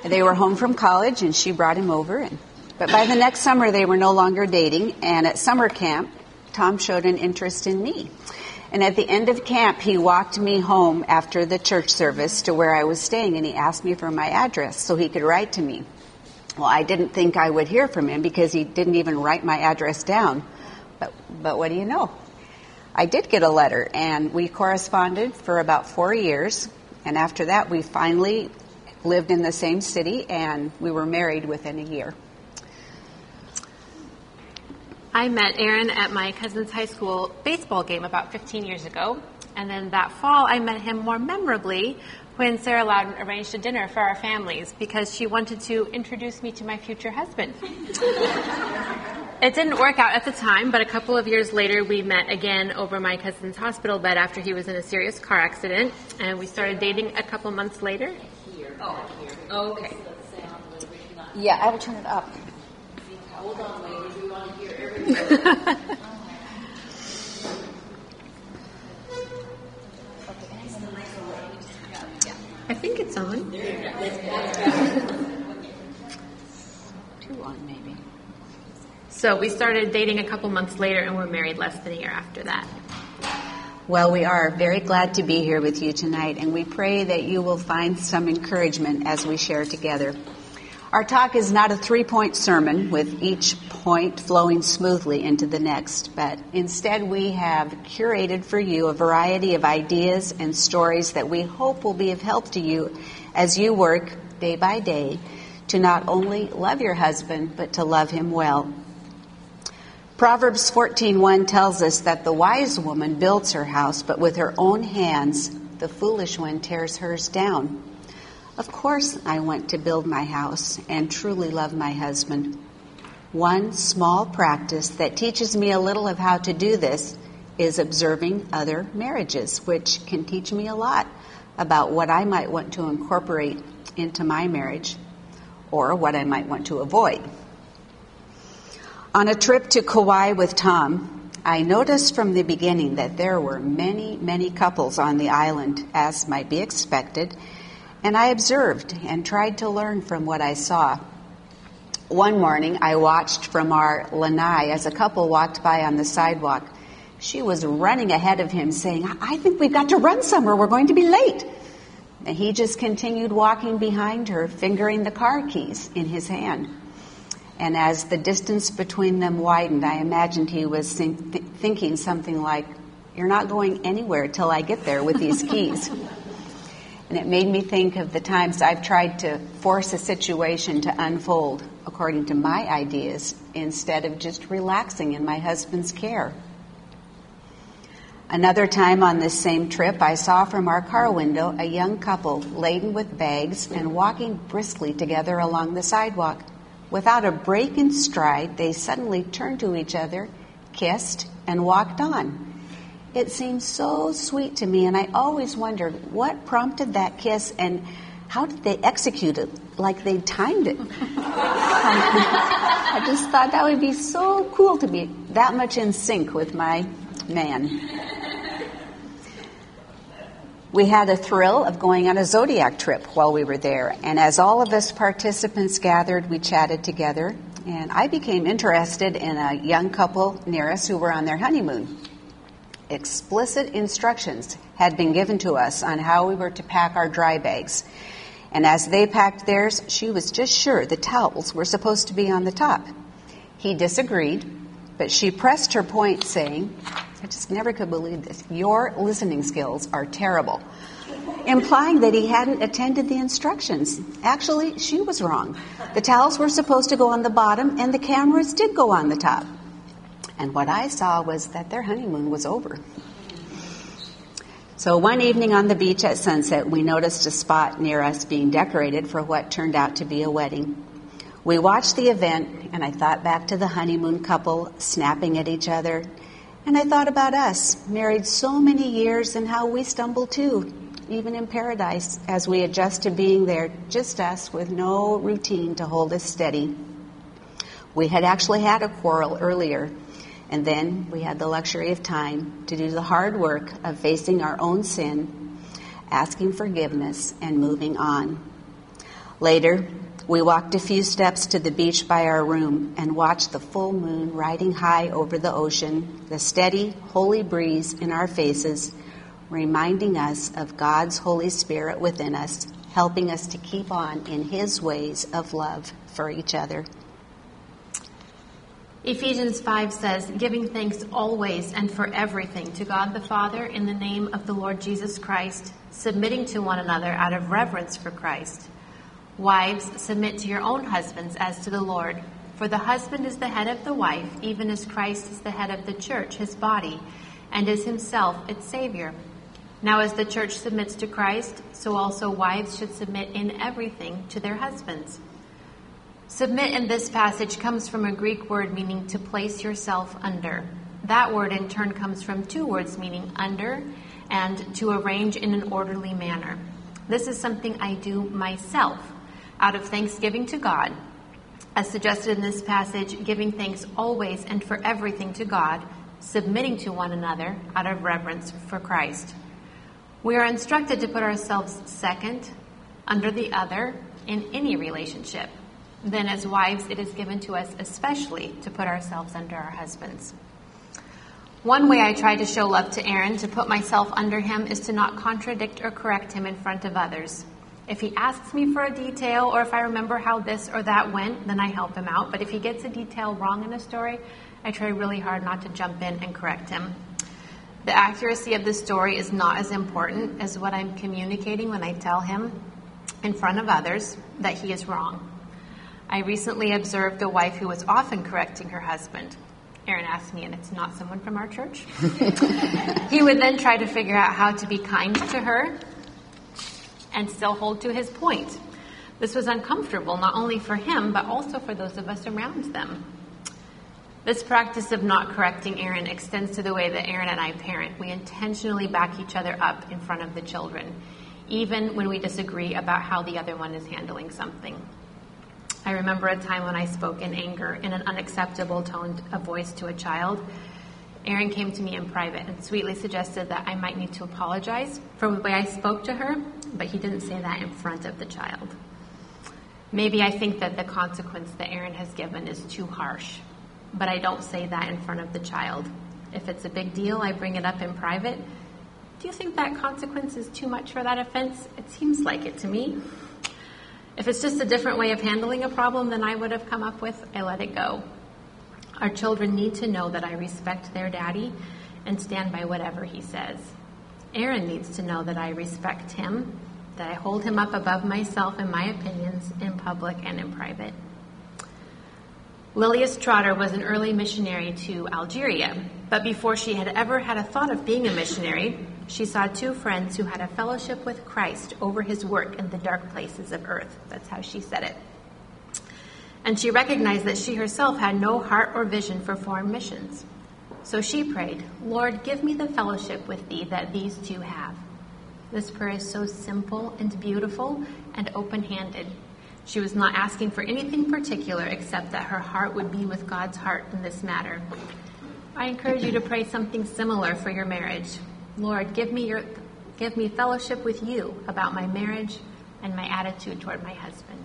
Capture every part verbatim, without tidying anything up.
They were home from college, and she brought him over. And, but by the next summer, they were no longer dating. And at summer camp, Tom showed an interest in me. And at the end of camp, he walked me home after the church service to where I was staying, and he asked me for my address so he could write to me. Well, I didn't think I would hear from him because he didn't even write my address down. But, but what do you know? I did get a letter, and we corresponded for about four years. And after that, we finally lived in the same city, and we were married within a year. I met Aaron at my cousin's high school baseball game about fifteen years ago. And then that fall, I met him more memorably when Sarah Loudon arranged a dinner for our families because she wanted to introduce me to my future husband. It didn't work out at the time, but a couple of years later, we met again over my cousin's hospital bed after he was in a serious car accident, and we started dating a couple months later. Oh, oh okay. Yeah, I will turn it up. Hold on, ladies. We want to hear everything. I think it's on. Two on, maybe. So we started dating a couple months later, and we're married less than a year after that. Well, we are very glad to be here with you tonight, and we pray that you will find some encouragement as we share together. Our talk is not a three-point sermon with each point flowing smoothly into the next, but instead we have curated for you a variety of ideas and stories that we hope will be of help to you as you work day by day to not only love your husband, but to love him well. Proverbs fourteen one tells us that the wise woman builds her house, but with her own hands the foolish one tears hers down. Of course I want to build my house and truly love my husband. One small practice that teaches me a little of how to do this is observing other marriages, which can teach me a lot about what I might want to incorporate into my marriage or what I might want to avoid. On a trip to Kauai with Tom, I noticed from the beginning that there were many, many couples on the island, as might be expected, and I observed and tried to learn from what I saw. One morning, I watched from our lanai as a couple walked by on the sidewalk. She was running ahead of him, saying, I think we've got to run somewhere. We're going to be late. And he just continued walking behind her, fingering the car keys in his hand. And as the distance between them widened, I imagined he was think- th- thinking something like, you're not going anywhere till I get there with these keys. And it made me think of the times I've tried to force a situation to unfold according to my ideas instead of just relaxing in my husband's care. Another time on this same trip, I saw from our car window a young couple laden with bags and walking briskly together along the sidewalk. Without a break in stride, they suddenly turned to each other, kissed, and walked on. It seemed so sweet to me, and I always wondered what prompted that kiss and how did they execute it like they timed it. I just thought that would be so cool to be that much in sync with my man. We had a thrill of going on a Zodiac trip while we were there, and as all of us participants gathered, we chatted together, and I became interested in a young couple near us who were on their honeymoon. Explicit instructions had been given to us on how we were to pack our dry bags. And as they packed theirs, she was just sure the towels were supposed to be on the top. He disagreed, but she pressed her point, saying, I just never could believe this, your listening skills are terrible, implying that he hadn't attended the instructions. Actually, she was wrong. The towels were supposed to go on the bottom, and the cameras did go on the top. And what I saw was that their honeymoon was over. So one evening on the beach at sunset, we noticed a spot near us being decorated for what turned out to be a wedding. We watched the event, and I thought back to the honeymoon couple snapping at each other. And I thought about us, married so many years, and how we stumble too, even in paradise, as we adjust to being there, just us, with no routine to hold us steady. We had actually had a quarrel earlier, and then we had the luxury of time to do the hard work of facing our own sin, asking forgiveness, and moving on. Later, we walked a few steps to the beach by our room and watched the full moon riding high over the ocean, the steady, holy breeze in our faces, reminding us of God's Holy Spirit within us, helping us to keep on in His ways of love for each other. Ephesians five says, giving thanks always and for everything to God the Father in the name of the Lord Jesus Christ, submitting to one another out of reverence for Christ. Wives, submit to your own husbands as to the Lord. For the husband is the head of the wife, even as Christ is the head of the church, his body, and is himself its Savior. Now as the church submits to Christ, so also wives should submit in everything to their husbands. Submit in this passage comes from a Greek word meaning to place yourself under. That word in turn comes from two words meaning under and to arrange in an orderly manner. This is something I do myself out of thanksgiving to God. As suggested in this passage, giving thanks always and for everything to God, submitting to one another out of reverence for Christ. We are instructed to put ourselves second, under the other, in any relationship. Then as wives, it is given to us especially to put ourselves under our husbands. One way I try to show love to Aaron, to put myself under him, is to not contradict or correct him in front of others. If he asks me for a detail, or if I remember how this or that went, then I help him out. But if he gets a detail wrong in a story, I try really hard not to jump in and correct him. The accuracy of the story is not as important as what I'm communicating when I tell him in front of others that he is wrong. I recently observed a wife who was often correcting her husband. Aaron asked me, and it's not someone from our church. He would then try to figure out how to be kind to her and still hold to his point. This was uncomfortable, not only for him, but also for those of us around them. This practice of not correcting Aaron extends to the way that Aaron and I parent. We intentionally back each other up in front of the children, even when we disagree about how the other one is handling something. I remember a time when I spoke in anger in an unacceptable tone of voice to a child. Aaron came to me in private and sweetly suggested that I might need to apologize for the way I spoke to her, but he didn't say that in front of the child. Maybe I think that the consequence that Aaron has given is too harsh, but I don't say that in front of the child. If it's a big deal, I bring it up in private. Do you think that consequence is too much for that offense? It seems like it to me. If it's just a different way of handling a problem than I would have come up with, I let it go. Our children need to know that I respect their daddy and stand by whatever he says. Aaron needs to know that I respect him, that I hold him up above myself and my opinions in public and in private. Lilias Trotter was an early missionary to Algeria, but before she had ever had a thought of being a missionary, she saw two friends who had a fellowship with Christ over his work in the dark places of earth. That's how she said it. And she recognized that she herself had no heart or vision for foreign missions. So she prayed, Lord, give me the fellowship with thee that these two have. This prayer is so simple and beautiful and open-handed. She was not asking for anything particular except that her heart would be with God's heart in this matter. I encourage you to pray something similar for your marriage. Lord, give me your, give me fellowship with you about my marriage and my attitude toward my husband.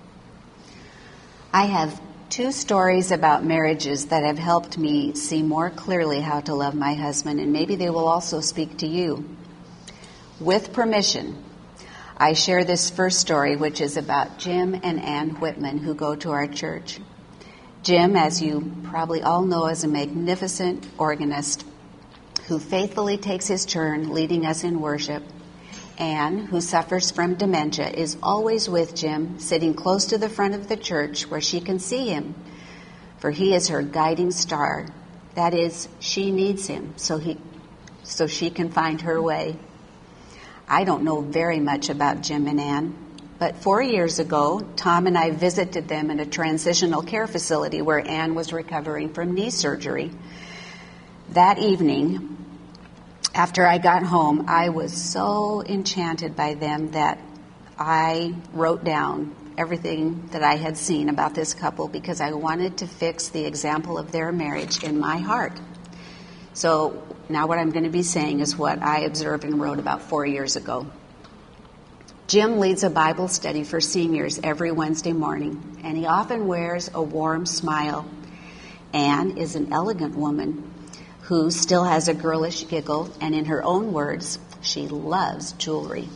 I have two stories about marriages that have helped me see more clearly how to love my husband, and maybe they will also speak to you. With permission, I share this first story, which is about Jim and Ann Whitman, who go to our church. Jim, as you probably all know, is a magnificent organist who faithfully takes his turn leading us in worship. Anne, who suffers from dementia, is always with Jim, sitting close to the front of the church where she can see him, for he is her guiding star. That is, she needs him so he, so she can find her way. I don't know very much about Jim and Anne, but four years ago, Tom and I visited them in a transitional care facility where Anne was recovering from knee surgery. That evening, after I got home, I was so enchanted by them that I wrote down everything that I had seen about this couple because I wanted to fix the example of their marriage in my heart. So now what I'm going to be saying is what I observed and wrote about four years ago. Jim leads a Bible study for seniors every Wednesday morning, and he often wears a warm smile. Anne is an elegant woman who still has a girlish giggle, and in her own words, she loves jewelry.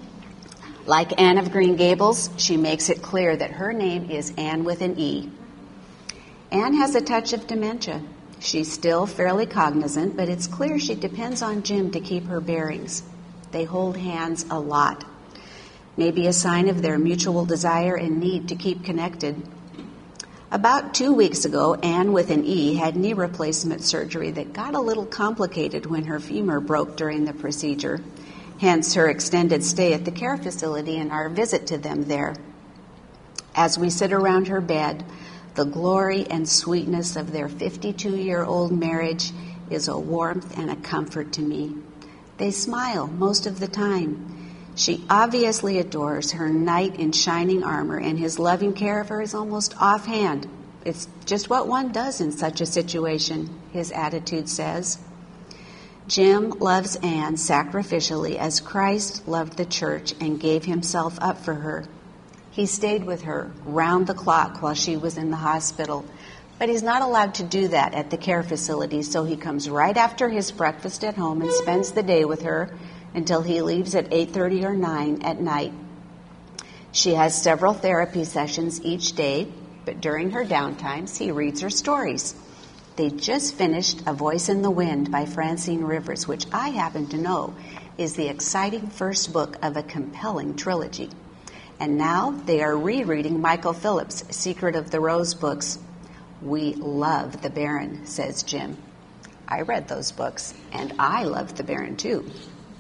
Like Anne of Green Gables, she makes it clear that her name is Anne with an E. Anne has a touch of dementia. She's still fairly cognizant, but it's clear she depends on Jim to keep her bearings. They hold hands a lot. Maybe a sign of their mutual desire and need to keep connected. About two weeks ago, Anne with an E had knee replacement surgery that got a little complicated when her femur broke during the procedure, hence her extended stay at the care facility and our visit to them there. As we sit around her bed, the glory and sweetness of their fifty-two-year-old marriage is a warmth and a comfort to me. They smile most of the time. She obviously adores her knight in shining armor, and his loving care of her is almost offhand. It's just what one does in such a situation, his attitude says. Jim loves Anne sacrificially as Christ loved the church and gave himself up for her. He stayed with her round the clock while she was in the hospital, but he's not allowed to do that at the care facility, so he comes right after his breakfast at home and spends the day with her until he leaves at eight thirty or nine at night. She has several therapy sessions each day, but during her downtimes, he reads her stories. They just finished A Voice in the Wind by Francine Rivers, which I happen to know is the exciting first book of a compelling trilogy. And now they are rereading Michael Phillips' Secret of the Rose books. We love The Baron, says Jim. I read those books, and I loved The Baron too.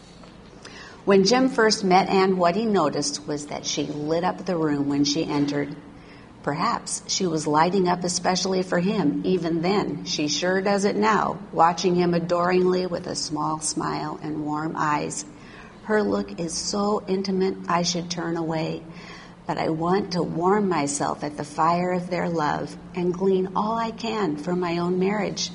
When Jim first met Anne, what he noticed was that she lit up the room when she entered. Perhaps she was lighting up especially for him. Even then, she sure does it now, watching him adoringly with a small smile and warm eyes. Her look is so intimate, I should turn away. But I want to warm myself at the fire of their love and glean all I can from my own marriage.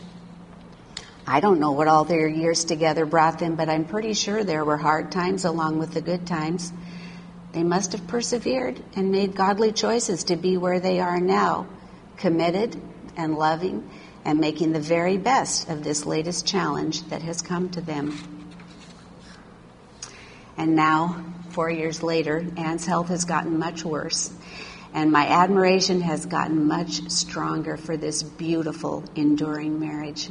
I don't know what all their years together brought them, but I'm pretty sure there were hard times along with the good times. They must have persevered and made godly choices to be where they are now, committed and loving and making the very best of this latest challenge that has come to them. And now, four years later, Anne's health has gotten much worse, and my admiration has gotten much stronger for this beautiful, enduring marriage.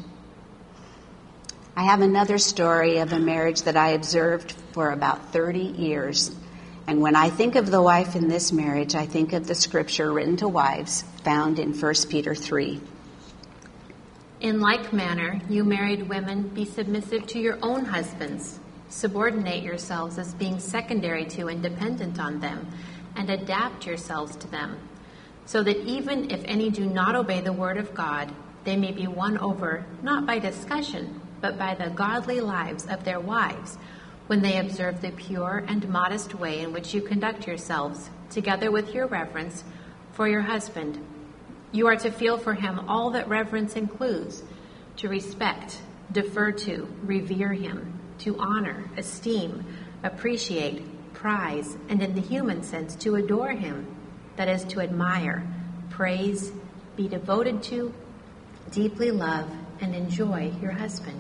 I have another story of a marriage that I observed for about thirty years. And when I think of the wife in this marriage, I think of the scripture written to wives found in First Peter three. In like manner, you married women, be submissive to your own husbands. Subordinate yourselves as being secondary to and dependent on them, and adapt yourselves to them, so that even if any do not obey the word of God, they may be won over, not by discussion, but by the godly lives of their wives, when they observe the pure and modest way in which you conduct yourselves, together with your reverence for your husband. You are to feel for him all that reverence includes, to respect, defer to, revere him, to honor, esteem, appreciate, prize, and in the human sense, to adore him, that is, to admire, praise, be devoted to, deeply love, and enjoy your husband.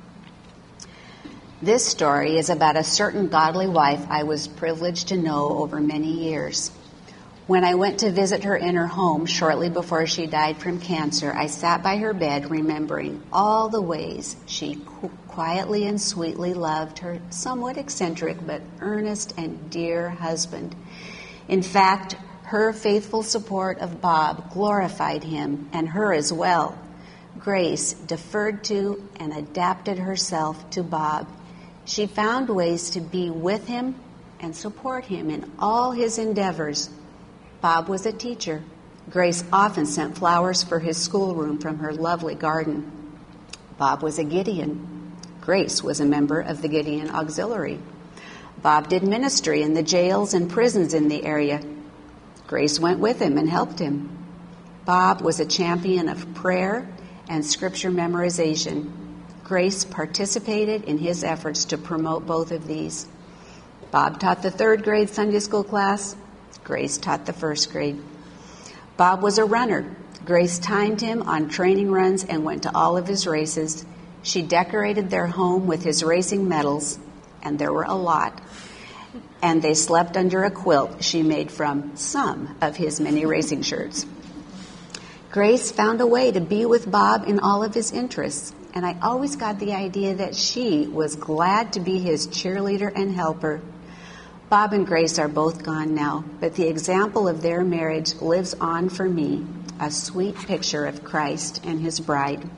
This story is about a certain godly wife I was privileged to know over many years. When I went to visit her in her home shortly before she died from cancer, I sat by her bed remembering all the ways she qu- quietly and sweetly loved her somewhat eccentric but earnest and dear husband. In fact, her faithful support of Bob glorified him and her as well. Grace deferred to and adapted herself to Bob. She found ways to be with him and support him in all his endeavors. Bob was a teacher. Grace often sent flowers for his schoolroom from her lovely garden. Bob was a Gideon. Grace was a member of the Gideon Auxiliary. Bob did ministry in the jails and prisons in the area. Grace went with him and helped him. Bob was a champion of prayer and scripture memorization. Grace participated in his efforts to promote both of these. Bob taught the third grade Sunday school class. Grace taught the first grade. Bob was a runner. Grace timed him on training runs and went to all of his races. She decorated their home with his racing medals, and there were a lot. And they slept under a quilt she made from some of his many racing shirts. Grace found a way to be with Bob in all of his interests, and I always got the idea that she was glad to be his cheerleader and helper. Bob and Grace are both gone now, but the example of their marriage lives on for me, a sweet picture of Christ and his bride.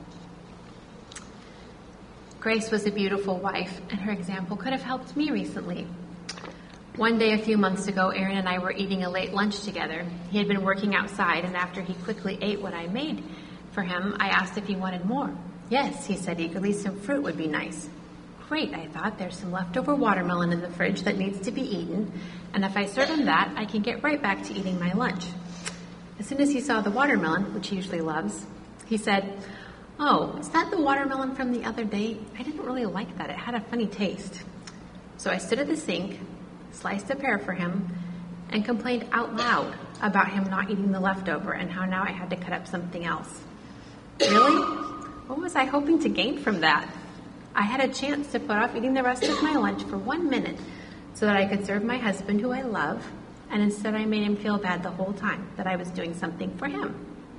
Grace was a beautiful wife, and her example could have helped me recently. One day a few months ago, Aaron and I were eating a late lunch together. He had been working outside, and after he quickly ate what I made for him, I asked if he wanted more. Yes, he said eagerly, some fruit would be nice. Great, I thought, there's some leftover watermelon in the fridge that needs to be eaten, and if I serve him that, I can get right back to eating my lunch. As soon as he saw the watermelon, which he usually loves, he said, "Oh, is that the watermelon from the other day? I didn't really like that. It had a funny taste." So I stood at the sink, sliced a pear for him, and complained out loud about him not eating the leftover and how now I had to cut up something else. Really? What was I hoping to gain from that? I had a chance to put off eating the rest of my lunch for one minute so that I could serve my husband, who I love, and instead I made him feel bad the whole time that I was doing something for him.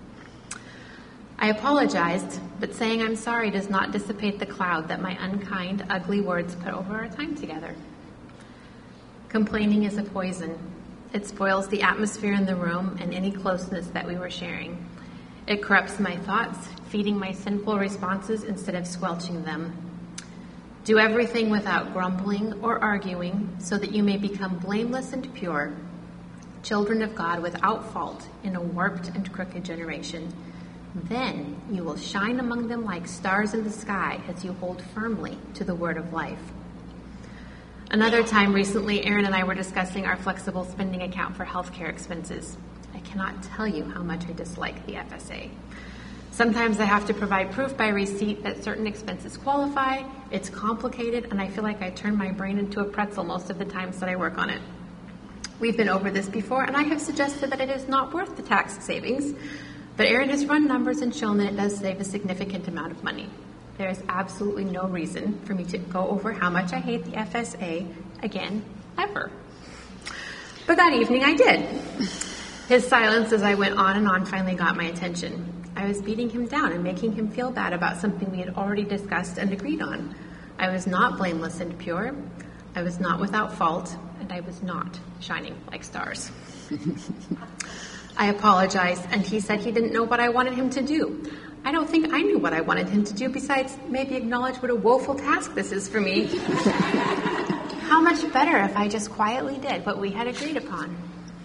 I apologized, but saying I'm sorry does not dissipate the cloud that my unkind, ugly words put over our time together. Complaining is a poison. It spoils the atmosphere in the room and any closeness that we were sharing. It corrupts my thoughts, feeding my sinful responses instead of squelching them. Do everything without grumbling or arguing, so that you may become blameless and pure, children of God without fault in a warped and crooked generation. Then you will shine among them like stars in the sky as you hold firmly to the word of life. Another time recently, Aaron and I were discussing our flexible spending account for healthcare expenses. I cannot tell you how much I dislike the F S A. Sometimes I have to provide proof by receipt that certain expenses qualify. It's complicated, and I feel like I turn my brain into a pretzel most of the times that I work on it. We've been over this before, and I have suggested that it is not worth the tax savings, but Aaron has run numbers and shown that it does save a significant amount of money. There is absolutely no reason for me to go over how much I hate the F S A again, ever. But that evening I did. His silence as I went on and on finally got my attention. I was beating him down and making him feel bad about something we had already discussed and agreed on. I was not blameless and pure. I was not without fault, and I was not shining like stars. I apologized, and he said he didn't know what I wanted him to do. I don't think I knew what I wanted him to do, besides maybe acknowledge what a woeful task this is for me. How much better if I just quietly did what we had agreed upon.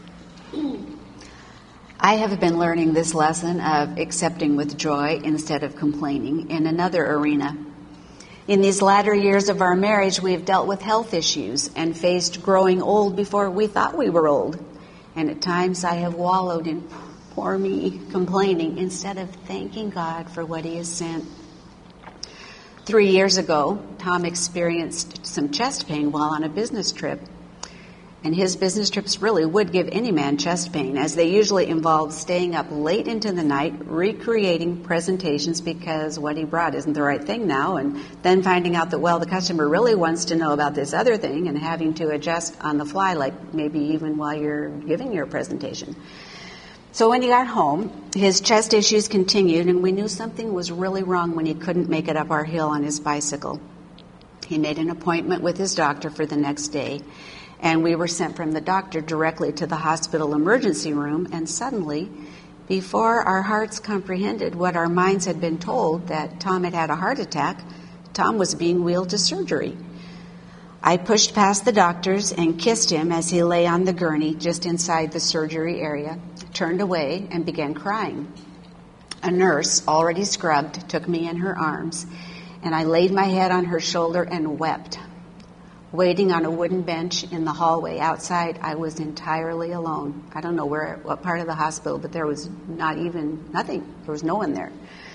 I have been learning this lesson of accepting with joy instead of complaining in another arena. In these latter years of our marriage, we have dealt with health issues and faced growing old before we thought we were old. And at times I have wallowed in poor me complaining instead of thanking God for what he has sent. Three years ago, Tom experienced some chest pain while on a business trip. And his business trips really would give any man chest pain, as they usually involve staying up late into the night, recreating presentations because what he brought isn't the right thing now, and then finding out that, well, the customer really wants to know about this other thing and having to adjust on the fly, like maybe even while you're giving your presentation. So when he got home, his chest issues continued, and we knew something was really wrong when he couldn't make it up our hill on his bicycle. He made an appointment with his doctor for the next day, and we were sent from the doctor directly to the hospital emergency room, and suddenly, before our hearts comprehended what our minds had been told, that Tom had had a heart attack, Tom was being wheeled to surgery. I pushed past the doctors and kissed him as he lay on the gurney just inside the surgery area, turned away, and began crying. A nurse, already scrubbed, took me in her arms, and I laid my head on her shoulder and wept. Waiting on a wooden bench in the hallway outside, I was entirely alone. I don't know where, what part of the hospital, but there was not even, nothing. There was no one there.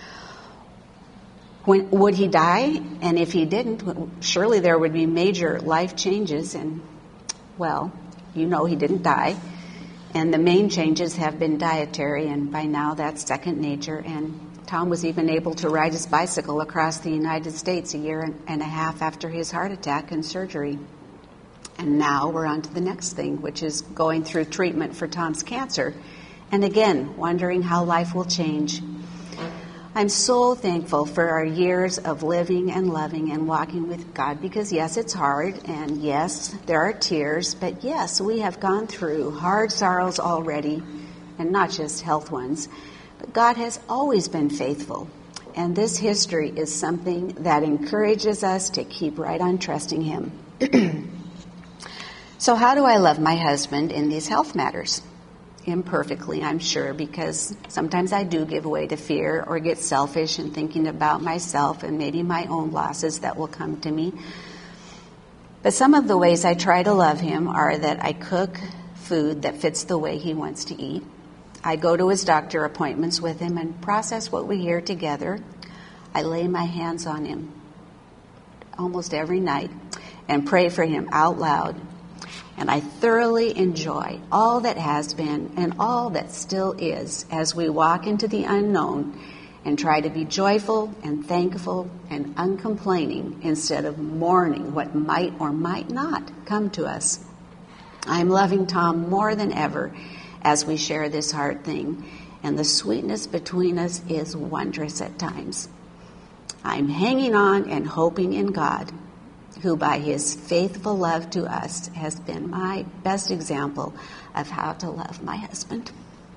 When, would he die? And if he didn't, surely there would be major life changes. And Well, you know he didn't die. And the main changes have been dietary, and by now that's second nature. And Tom was even able to ride his bicycle across the United States a year and a half after his heart attack and surgery. And now we're on to the next thing, which is going through treatment for Tom's cancer. And again, wondering how life will change. I'm so thankful for our years of living and loving and walking with God, because yes, it's hard, and yes, there are tears, but yes, we have gone through hard sorrows already, and not just health ones. But God has always been faithful, and this history is something that encourages us to keep right on trusting Him. So how do I love my husband in these health matters? Imperfectly, I'm sure, because sometimes I do give way to fear or get selfish in thinking about myself and maybe my own losses that will come to me. But some of the ways I try to love him are that I cook food that fits the way he wants to eat. I go to his doctor appointments with him and process what we hear together. I lay my hands on him almost every night and pray for him out loud. And I thoroughly enjoy all that has been and all that still is as we walk into the unknown and try to be joyful and thankful and uncomplaining instead of mourning what might or might not come to us. I'm loving Tom more than ever as we share this hard thing, and the sweetness between us is wondrous at times. I'm hanging on and hoping in God, who by his faithful love to us has been my best example of how to love my husband.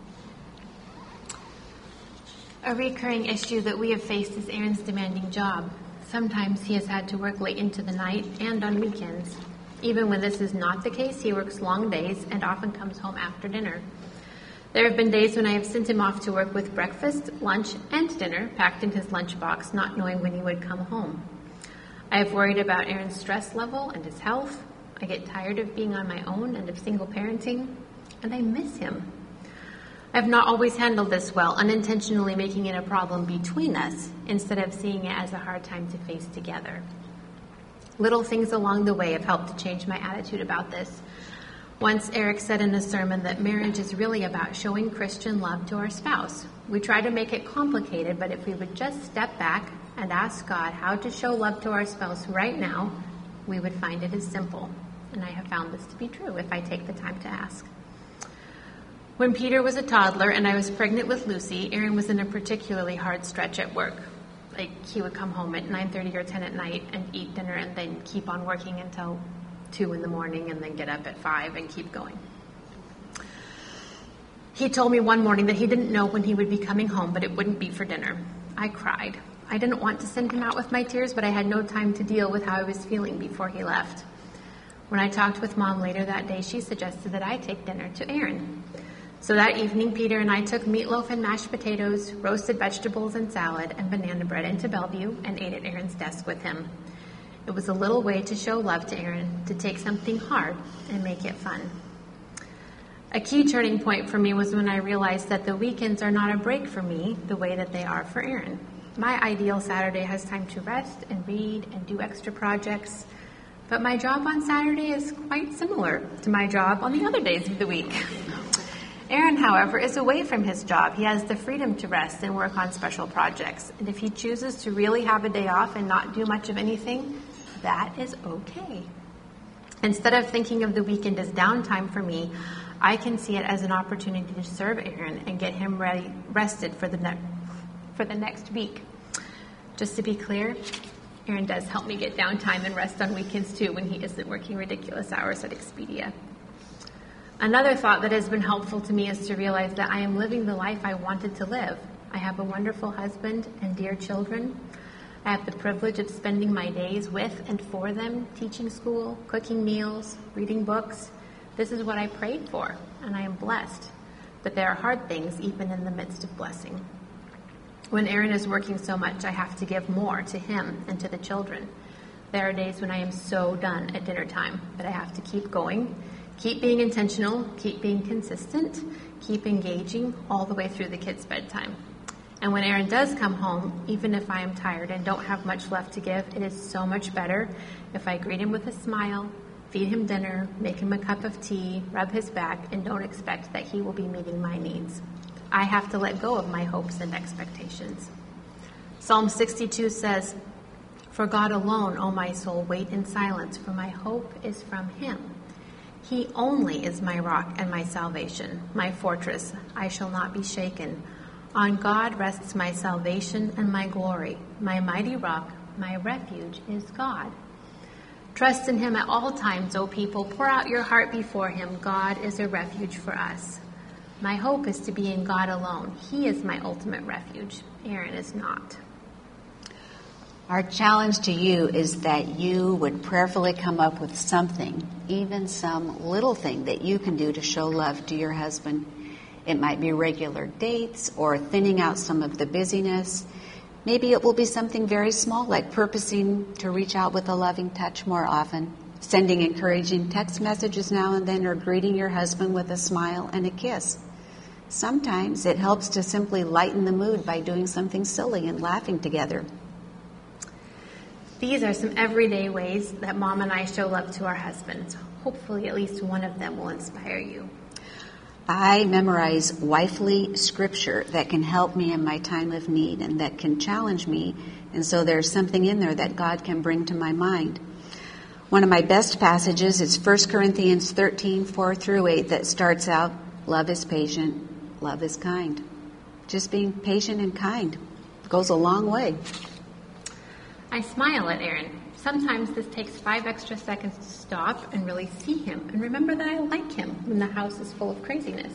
A recurring issue that we have faced is Aaron's demanding job. Sometimes he has had to work late into the night and on weekends. Even when this is not the case, he works long days and often comes home after dinner. There have been days when I have sent him off to work with breakfast, lunch, and dinner packed in his lunchbox, not knowing when he would come home. I have worried about Aaron's stress level and his health. I get tired of being on my own and of single parenting, and I miss him. I have not always handled this well, unintentionally making it a problem between us instead of seeing it as a hard time to face together. Little things along the way have helped to change my attitude about this. Once Eric said in a sermon that marriage is really about showing Christian love to our spouse. We try to make it complicated, but if we would just step back and ask God how to show love to our spouse right now, we would find it as simple. And I have found this to be true if I take the time to ask. When Peter was a toddler and I was pregnant with Lucy, Aaron was in a particularly hard stretch at work. Like, he would come home at nine thirty or ten at night and eat dinner and then keep on working until two in the morning and then get up at five and keep going. He told me one morning that he didn't know when he would be coming home, but it wouldn't be for dinner. I cried. I didn't want to send him out with my tears, but I had no time to deal with how I was feeling before he left. When I talked with Mom later that day, she suggested that I take dinner to Aaron. So that evening, Peter and I took meatloaf and mashed potatoes, roasted vegetables and salad, and banana bread into Bellevue and ate at Aaron's desk with him. It was a little way to show love to Aaron, to take something hard and make it fun. A key turning point for me was when I realized that the weekends are not a break for me the way that they are for Aaron. My ideal Saturday has time to rest and read and do extra projects, but my job on Saturday is quite similar to my job on the other days of the week. Aaron, however, is away from his job. He has the freedom to rest and work on special projects, and if he chooses to really have a day off and not do much of anything, that is okay. Instead of thinking of the weekend as downtime for me, I can see it as an opportunity to serve Aaron and get him ready, rested for the next for the next week. Just to be clear, Aaron does help me get downtime and rest on weekends too when he isn't working ridiculous hours at Expedia. Another thought that has been helpful to me is to realize that I am living the life I wanted to live. I have a wonderful husband and dear children. I have the privilege of spending my days with and for them, teaching school, cooking meals, reading books. This is what I prayed for, and I am blessed. But there are hard things even in the midst of blessing. When Aaron is working so much, I have to give more to him and to the children. There are days when I am so done at dinner time, but I have to keep going, keep being intentional, keep being consistent, keep engaging all the way through the kids' bedtime. And when Aaron does come home, even if I am tired and don't have much left to give, it is so much better if I greet him with a smile, feed him dinner, make him a cup of tea, rub his back, and don't expect that he will be meeting my needs. I have to let go of my hopes and expectations. Psalm sixty-two says, "For God alone, O my soul, wait in silence, for my hope is from him. He only is my rock and my salvation, my fortress. I shall not be shaken. On God rests my salvation and my glory. My mighty rock, my refuge is God." Trust in him at all times, O people. Pour out your heart before him. God is a refuge for us. My hope is to be in God alone. He is my ultimate refuge. Aaron is not. Our challenge to you is that you would prayerfully come up with something, even some little thing that you can do to show love to your husband. It might be regular dates or thinning out some of the busyness. Maybe it will be something very small, like purposing to reach out with a loving touch more often, sending encouraging text messages now and then, or greeting your husband with a smile and a kiss. Sometimes it helps to simply lighten the mood by doing something silly and laughing together. These are some everyday ways that Mom and I show love to our husbands. Hopefully at least one of them will inspire you. I memorize wifely scripture that can help me in my time of need and that can challenge me, and so there's something in there that God can bring to my mind. One of my best passages is First Corinthians thirteen, four through eight, that starts out, "Love is patient, love is kind." Just being patient and kind goes a long way. I smile at Aaron. Sometimes this takes five extra seconds to stop and really see him and remember that I like him when the house is full of craziness.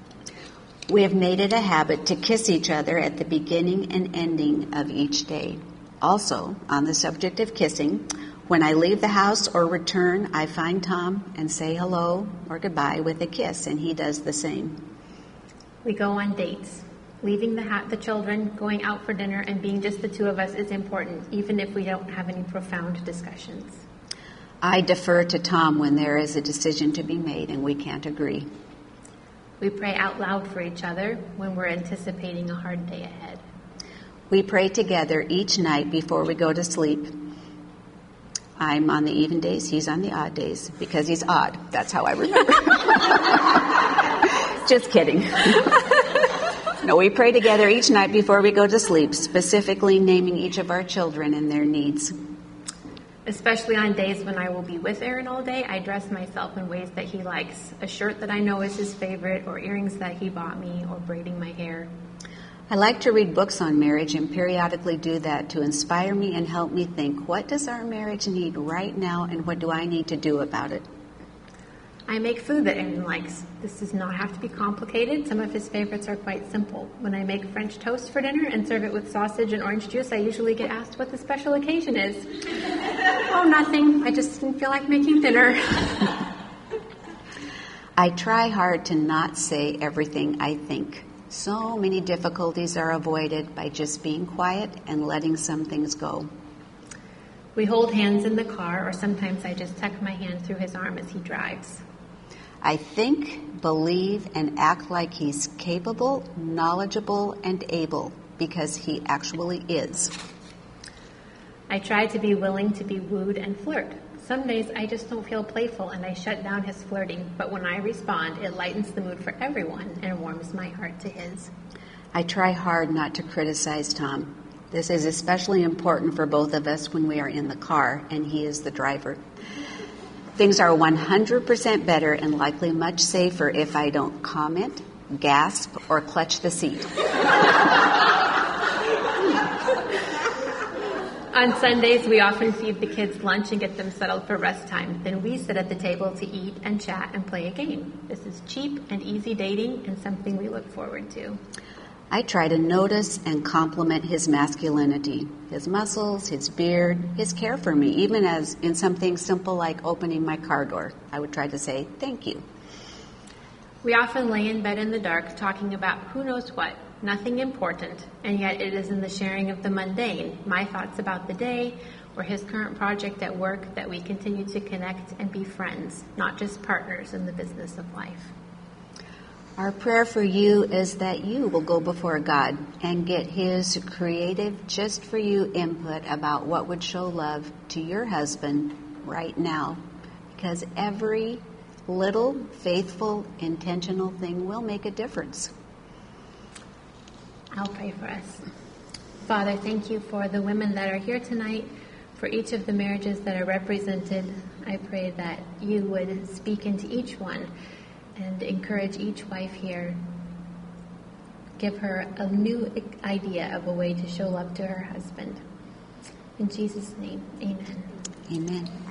We have made it a habit to kiss each other at the beginning and ending of each day. Also, on the subject of kissing, when I leave the house or return, I find Tom and say hello or goodbye with a kiss, and he does the same. We go on dates. Leaving the, ha- the children, going out for dinner, and being just the two of us is important, even if we don't have any profound discussions. I defer to Tom when there is a decision to be made and we can't agree. We pray out loud for each other when we're anticipating a hard day ahead. We pray together each night before we go to sleep. I'm on the even days, he's on the odd days, because he's odd. That's how I remember. Just kidding. No, we pray together each night before we go to sleep, specifically naming each of our children and their needs. Especially on days when I will be with Aaron all day, I dress myself in ways that he likes. A shirt that I know is his favorite, or earrings that he bought me, or braiding my hair. I like to read books on marriage and periodically do that to inspire me and help me think, what does our marriage need right now and what do I need to do about it? I make food that Aaron likes. This does not have to be complicated. Some of his favorites are quite simple. When I make French toast for dinner and serve it with sausage and orange juice, I usually get asked what the special occasion is. Oh, nothing. I just didn't feel like making dinner. I try hard to not say everything I think. So many difficulties are avoided by just being quiet and letting some things go. We hold hands in the car, or sometimes I just tuck my hand through his arm as he drives. I think, believe, and act like he's capable, knowledgeable, and able, because he actually is. I try to be willing to be wooed and flirt. Some days I just don't feel playful and I shut down his flirting, but when I respond, it lightens the mood for everyone and warms my heart to his. I try hard not to criticize Tom. This is especially important for both of us when we are in the car and he is the driver. Things are one hundred percent better and likely much safer if I don't comment, gasp, or clutch the seat. On Sundays, we often feed the kids lunch and get them settled for rest time. Then we sit at the table to eat and chat and play a game. This is cheap and easy dating and something we look forward to. I try to notice and compliment his masculinity, his muscles, his beard, his care for me, even as in something simple like opening my car door. I would try to say, thank you. We often lay in bed in the dark talking about who knows what, nothing important, and yet it is in the sharing of the mundane, my thoughts about the day, or his current project at work, that we continue to connect and be friends, not just partners in the business of life. Our prayer for you is that you will go before God and get his creative, just for you input about what would show love to your husband right now. because every little, faithful, intentional thing will make a difference. I'll pray for us. Father, thank you for the women that are here tonight, for each of the marriages that are represented. I pray that you would speak into each one and encourage each wife here. Give her a new idea of a way to show love to her husband. In Jesus' name, amen. Amen.